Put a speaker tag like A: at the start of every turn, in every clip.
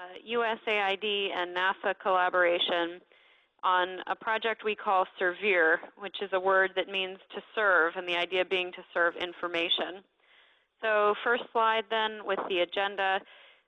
A: USAID and NASA collaboration on a project we call SERVIR, which is a word that means to serve, and the idea being to serve information. So first slide then with the agenda.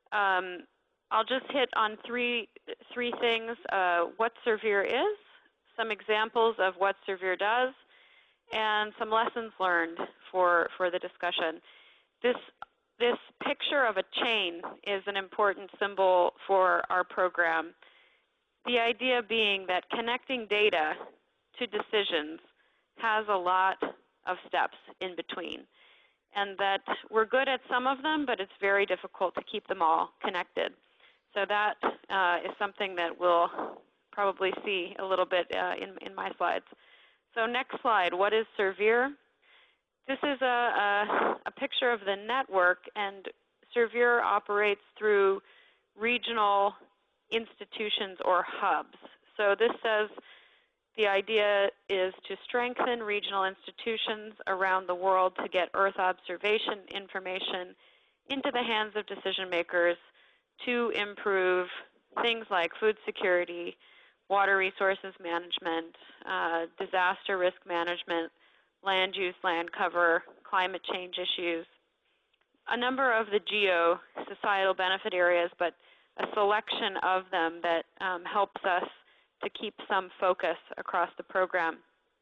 A: I'll just hit on three things: what SERVIR is, some examples of what SERVIR does, and some lessons learned for the discussion. This picture of a chain is an important symbol for our program. The idea being that connecting data to decisions has a lot of steps in between, and that we're good at some of them, but it's very difficult to keep them all connected. So that is something that we'll probably see a little bit in my slides. So next slide, what is SERVIR? This is a picture of the network, and SERVIR operates through regional institutions or hubs. So this says the idea is to strengthen regional institutions around the world to get Earth observation information into the hands of decision makers to improve things like food security, water resources management, disaster risk management, land use, land cover, climate change issues, a number of the geo-societal benefit areas, but a selection of them that helps us to keep some focus across the program.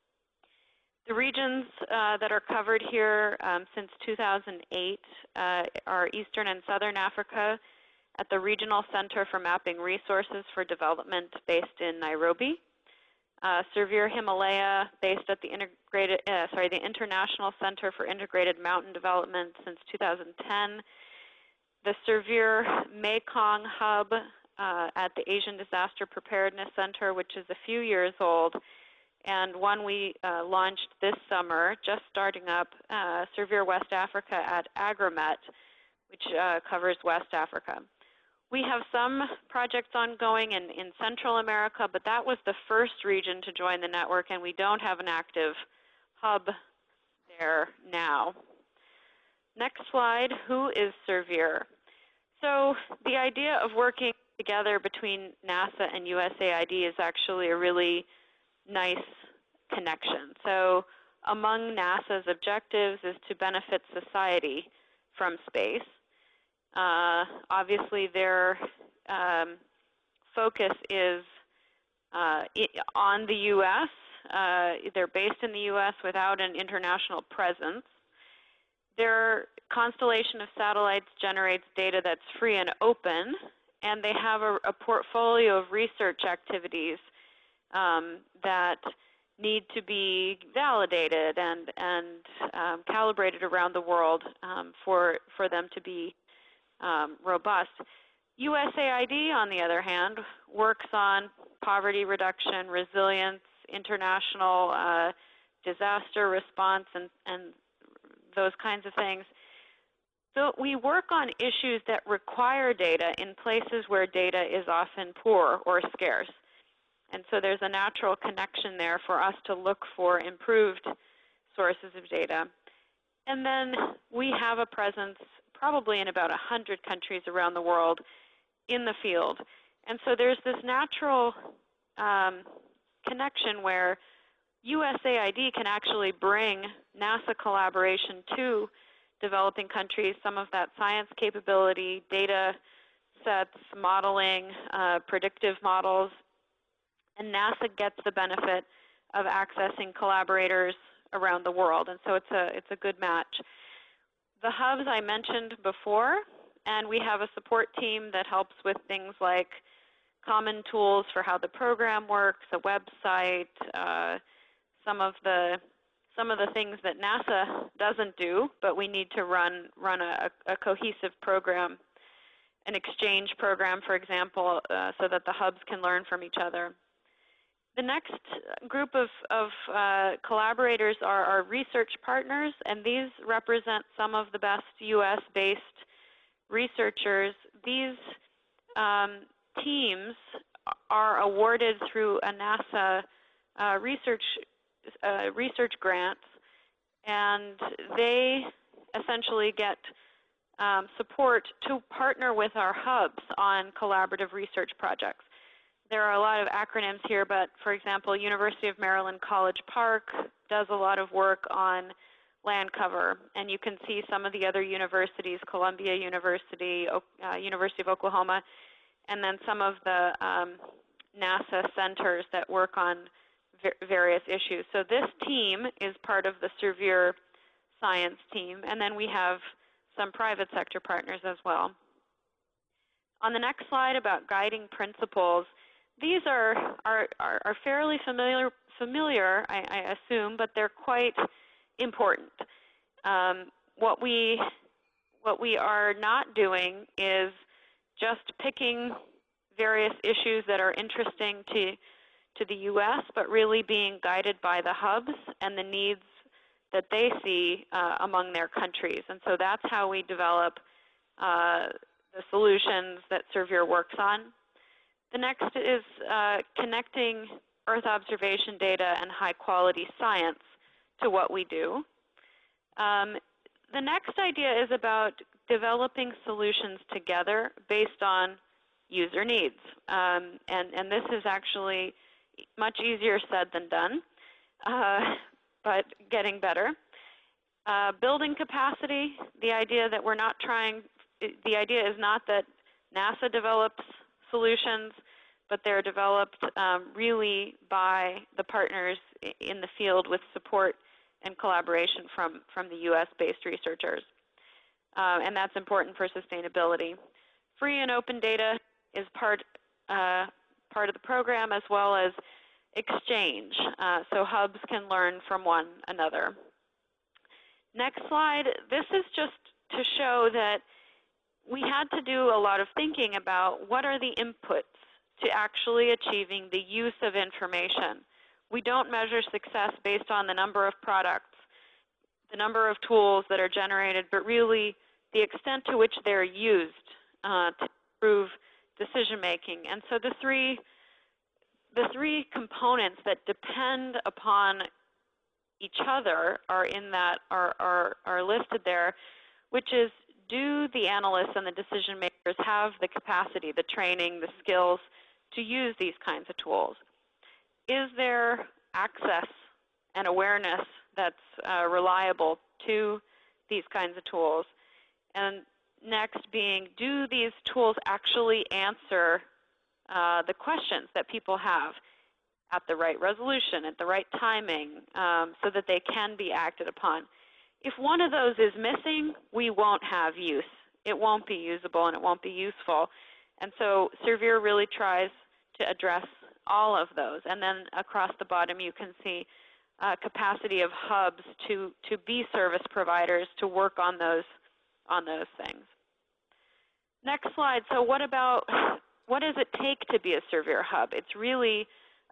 A: The regions that are covered here since 2008 are Eastern and Southern Africa at the Regional Center for Mapping Resources for Development based in Nairobi. SERVIR Himalaya, based at the International Center for Integrated Mountain Development since 2010. The SERVIR Mekong Hub at the Asian Disaster Preparedness Center, which is a few years old, and one we launched this summer, just starting up, SERVIR West Africa at Agromet, which covers West Africa. We have some projects ongoing in Central America, but that was the first region to join the network, and we don't have an active hub there now. Next slide, who is SERVIR? So the idea of working together between NASA and USAID is actually a really nice connection. So among NASA's objectives is to benefit society from space. Obviously, their focus is on the U.S. They're based in the U.S. without an international presence. Their constellation of satellites generates data that's free and open, and they have a portfolio of research activities that need to be validated and calibrated around the world for them to be robust. USAID, on the other hand, works on poverty reduction, resilience, international disaster response, and those kinds of things. So we work on issues that require data in places where data is often poor or scarce. And so there's a natural connection there for us to look for improved sources of data. And then we have a presence probably in about 100 countries around the world in the field. And so there's this natural connection where USAID can actually bring NASA collaboration to developing countries, some of that science capability, data sets, modeling, predictive models, and NASA gets the benefit of accessing collaborators around the world. And so it's a good match. The hubs I mentioned before, and we have a support team that helps with things like common tools for how the program works, a website, some of the things that NASA doesn't do, but we need to run a cohesive program, an exchange program, for example, so that the hubs can learn from each other. The next group of collaborators are our research partners, and these represent some of the best US-based researchers. These teams are awarded through a NASA research grants, and they essentially get support to partner with our hubs on collaborative research projects. There are a lot of acronyms here, but for example, University of Maryland College Park does a lot of work on land cover, and you can see some of the other universities, Columbia University, University of Oklahoma, and then some of the NASA centers that work on various issues. So this team is part of the Servier science team, and then we have some private sector partners as well. On the next slide about guiding principles, these are fairly familiar, I assume, but they're quite important. What we are not doing is just picking various issues that are interesting to the U.S., but really being guided by the hubs and the needs that they see among their countries. And so that's how we develop the solutions that Servier works on. The next is connecting Earth observation data and high-quality science to what we do. The next idea is about developing solutions together based on user needs. And this is actually much easier said than done, but getting better. Building capacity, the idea that we're not trying, the idea is not that NASA develops solutions, but they're developed really by the partners in the field with support and collaboration from the US-based researchers. And that's important for sustainability. Free and open data is part of the program, as well as exchange, so hubs can learn from one another. Next slide. This is just to show that we had to do a lot of thinking about what are the inputs to actually achieving the use of information. We don't measure success based on the number of products, the number of tools that are generated, but really the extent to which they're used to improve decision making. And so the three components that depend upon each other are listed there, which is, do the analysts and the decision makers have the capacity, the training, the skills to use these kinds of tools? Is there access and awareness that's reliable to these kinds of tools? And next being, do these tools actually answer the questions that people have at the right resolution, at the right timing, so that they can be acted upon? If one of those is missing, we won't have use. It won't be usable and it won't be useful. And so Servier really tries to address all of those. And then across the bottom you can see capacity of hubs to be service providers to work on those things. Next slide. So what does it take to be a Servier hub? It's really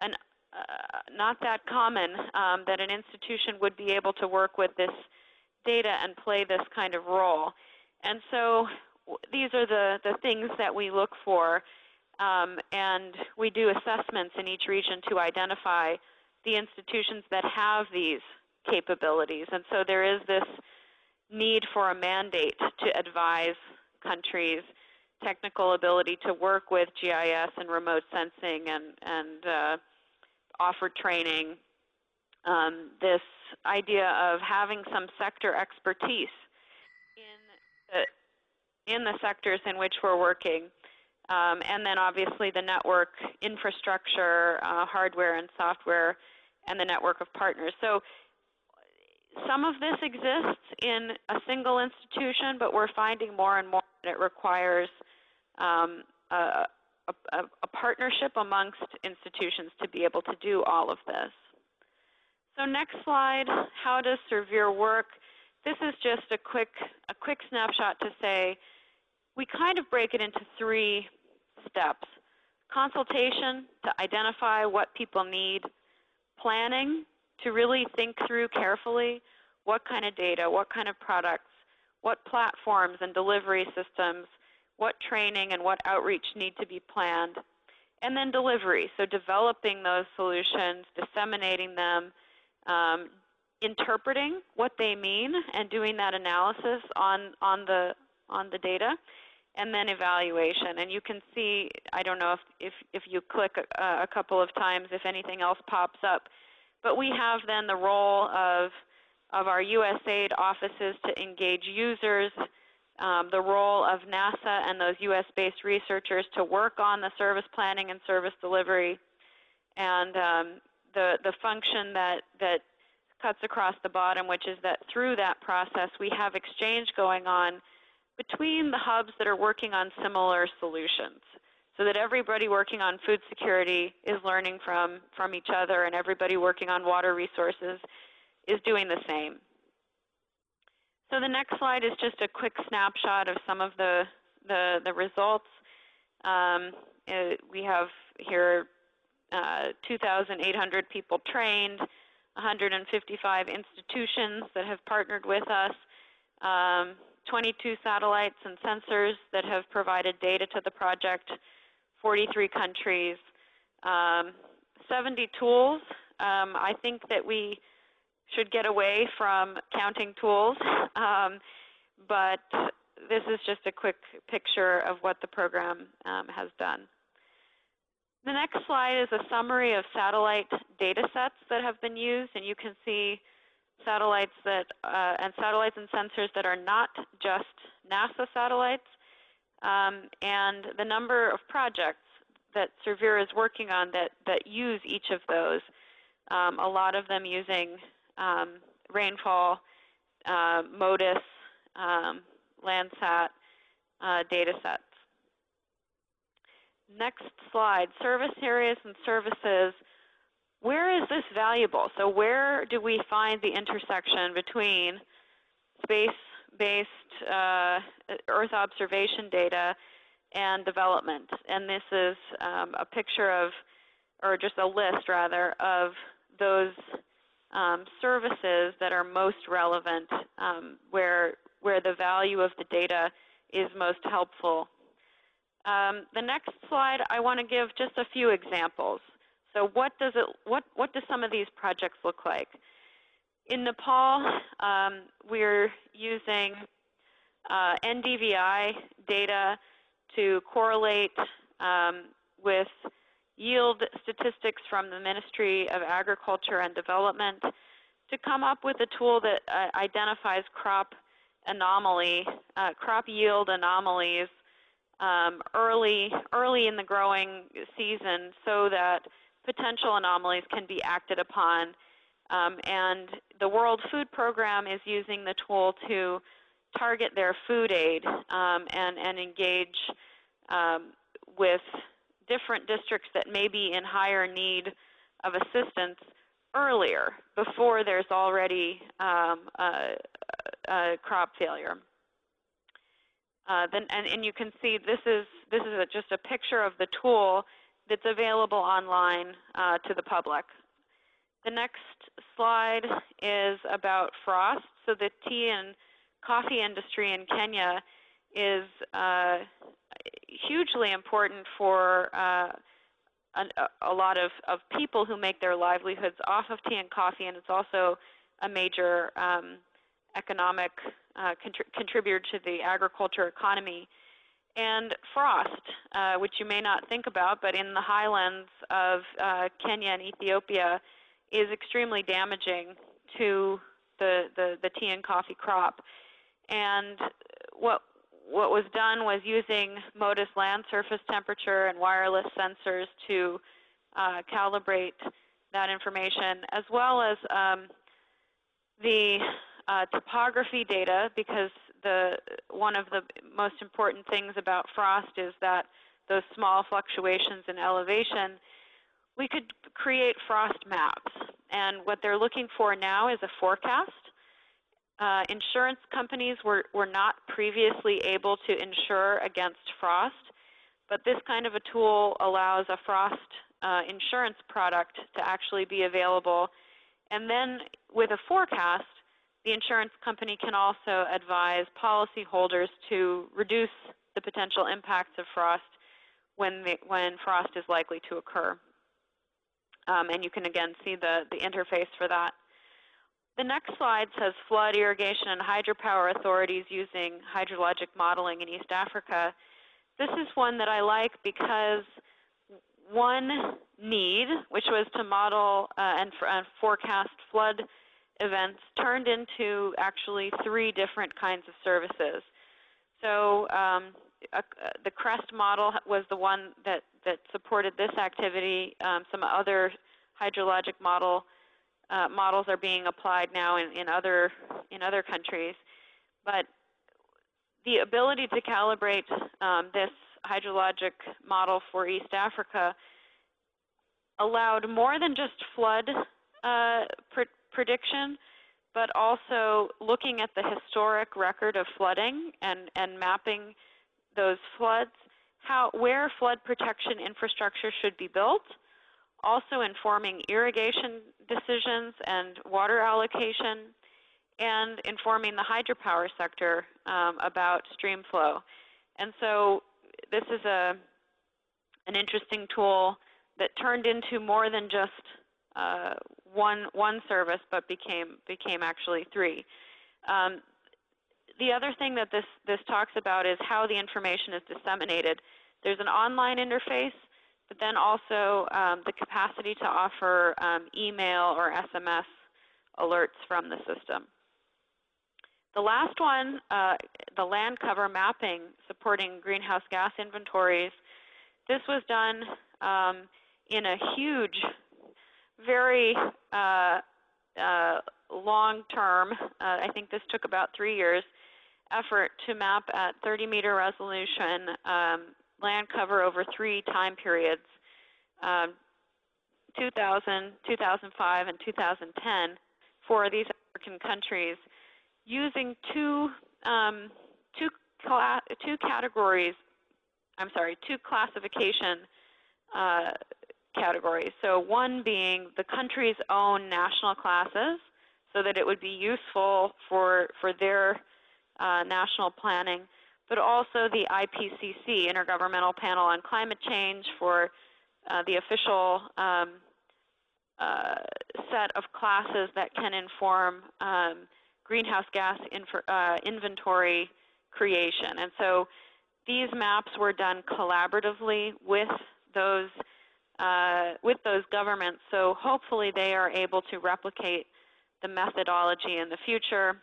A: not that common that an institution would be able to work with this data and play this kind of role. And so these are the things that we look for, and we do assessments in each region to identify the institutions that have these capabilities. And so there is this need for a mandate to advise countries, technical ability to work with GIS and remote sensing and offer training. This idea of having some sector expertise in the sectors in which we're working, and then obviously the network infrastructure, hardware and software, and the network of partners. So some of this exists in a single institution, but we're finding more and more that it requires a partnership amongst institutions to be able to do all of this. So next slide, how does Servier work? This is just a quick snapshot to say we kind of break it into 3 steps. Consultation to identify what people need, planning to really think through carefully what kind of data, what kind of products, what platforms and delivery systems, what training and what outreach need to be planned, and then delivery, so developing those solutions, disseminating them, interpreting what they mean and doing that analysis on the on the data, and then evaluation. And you can see, I don't know if you click a couple of times if anything else pops up, but we have then the role of our USAID offices to engage users, the role of NASA and those US-based researchers to work on the service planning and service delivery, and the function that cuts across the bottom, which is that through that process we have exchange going on between the hubs that are working on similar solutions, so that everybody working on food security is learning from each other, and everybody working on water resources is doing the same. So the next slide is just a quick snapshot of some of the results. We have here 2,800 people trained, 155 institutions that have partnered with us, 22 satellites and sensors that have provided data to the project, 43 countries, 70 tools. I think that we should get away from counting tools, but this is just a quick picture of what the program has done. The next slide is a summary of satellite data sets that have been used, and you can see satellites and sensors that are not just NASA satellites, and the number of projects that Servier is working on that use each of those. A lot of them using rainfall, MODIS, Landsat data sets. Next slide, service areas and services. Where is this valuable? So where do we find the intersection between space-based Earth observation data and development? And this is a picture of, or just a list rather, of those services that are most relevant, where the value of the data is most helpful. The next slide, I want to give just a few examples. So what do some of these projects look like? In Nepal, we're using NDVI data to correlate with yield statistics from the Ministry of Agriculture and Development to come up with a tool that identifies crop yield anomalies early in the growing season, so that potential anomalies can be acted upon. And the World Food Program is using the tool to target their food aid and engage with different districts that may be in higher need of assistance earlier, before there's already crop failure. And you can see this is just a picture of the tool that's available online to the public. The next slide is about frost. So the tea and coffee industry in Kenya is hugely important for a lot of people who make their livelihoods off of tea and coffee, and it's also a major economic contributor to the agriculture economy. And frost, which you may not think about, but in the highlands of Kenya and Ethiopia, is extremely damaging to the tea and coffee crop. And what was done was using MODIS land surface temperature and wireless sensors to calibrate that information, as well as the topography data, because one of the most important things about frost is that those small fluctuations in elevation. We could create frost maps, and what they're looking for now is a forecast. Insurance companies were not previously able to insure against frost, but this kind of a tool allows a frost insurance product to actually be available. And then with a forecast, the insurance company can also advise policyholders to reduce the potential impacts of frost when frost is likely to occur. And you can again see the interface for that. The next slide says flood, irrigation, and hydropower authorities using hydrologic modeling in East Africa. This is one that I like because one need, which was to model and forecast flood events, turned into actually 3 different kinds of services. So the CREST model was the one that supported this activity. Some other hydrologic models are being applied now in other countries. But the ability to calibrate this hydrologic model for East Africa allowed more than just flood prediction, but also looking at the historic record of flooding and mapping those floods, where flood protection infrastructure should be built, also informing irrigation decisions and water allocation, and informing the hydropower sector about stream flow. And so this is an interesting tool that turned into more than just one service, but became actually 3. The other thing that this talks about is how the information is disseminated. There's an online interface, but then also the capacity to offer email or SMS alerts from the system. The last one, the land cover mapping supporting greenhouse gas inventories, this was done in a huge, very long-term, I think this took about 3 years, effort to map at 30-meter resolution land cover over 3 time periods, 2000, 2005, and 2010 for these African countries, using two classification categories. So one being the country's own national classes, so that it would be useful for their national planning, but also the IPCC, Intergovernmental Panel on Climate Change, for the official set of classes that can inform greenhouse gas inventory creation. And so these maps were done collaboratively with those governments, so hopefully they are able to replicate the methodology in the future.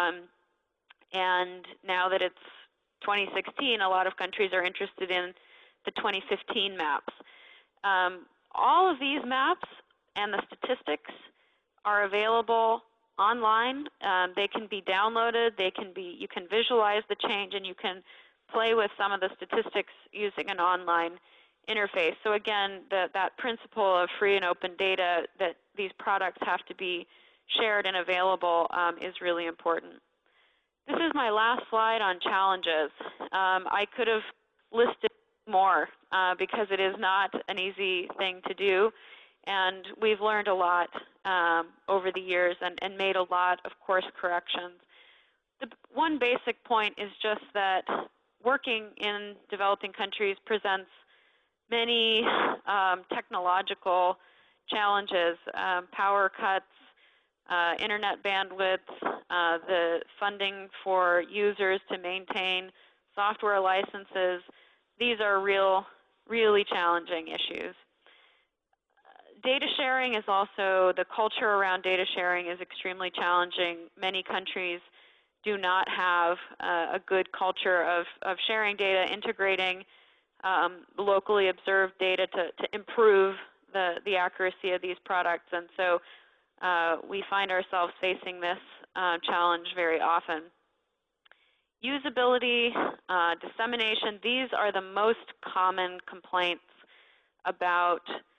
A: And now that it's 2016, a lot of countries are interested in the 2015 maps. All of these maps and the statistics are available online. They can be downloaded. You can visualize the change, and you can play with some of the statistics using an online interface. So again, that principle of free and open data, that these products have to be shared and available, is really important. This is my last slide on challenges. I could have listed more because it is not an easy thing to do, and we've learned a lot over the years and made a lot of course corrections. The one basic point is just that working in developing countries presents many technological challenges, power cuts, internet bandwidth, the funding for users to maintain software licenses. These are really challenging issues. Data sharing is also, the culture around data sharing is extremely challenging. Many countries do not have a good culture of sharing data, integrating locally observed data to improve the accuracy of these products. And so we find ourselves facing this challenge very often. Usability, dissemination, these are the most common complaints about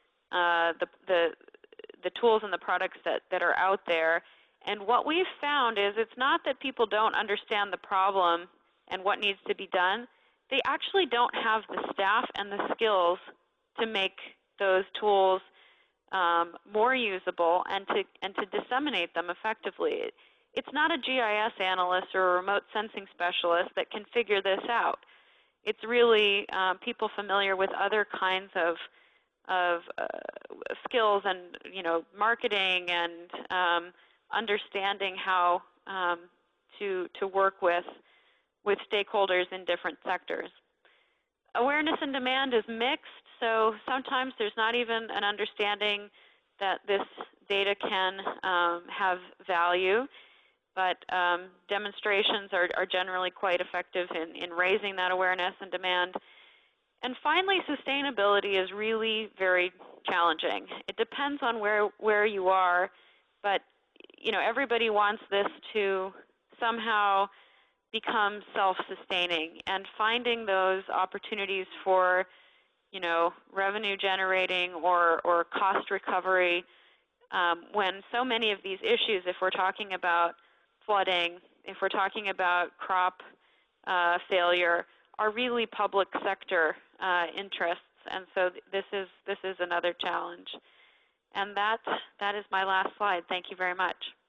A: the tools and the products that are out there. And what we've found is it's not that people don't understand the problem and what needs to be done. They actually don't have the staff and the skills to make those tools more usable and to disseminate them effectively. It's not a GIS analyst or a remote sensing specialist that can figure this out. It's really people familiar with other kinds of skills and marketing and understanding how to work with stakeholders in different sectors. Awareness and demand is mixed, so sometimes there's not even an understanding that this data can have value, but demonstrations are generally quite effective in raising that awareness and demand. And finally, sustainability is really very challenging. It depends on where you are, but everybody wants this to somehow become self-sustaining, and finding those opportunities for revenue generating or cost recovery when so many of these issues, if we're talking about flooding, if we're talking about crop failure, are really public sector interests, and so this is another challenge. And that is my last slide. Thank you very much.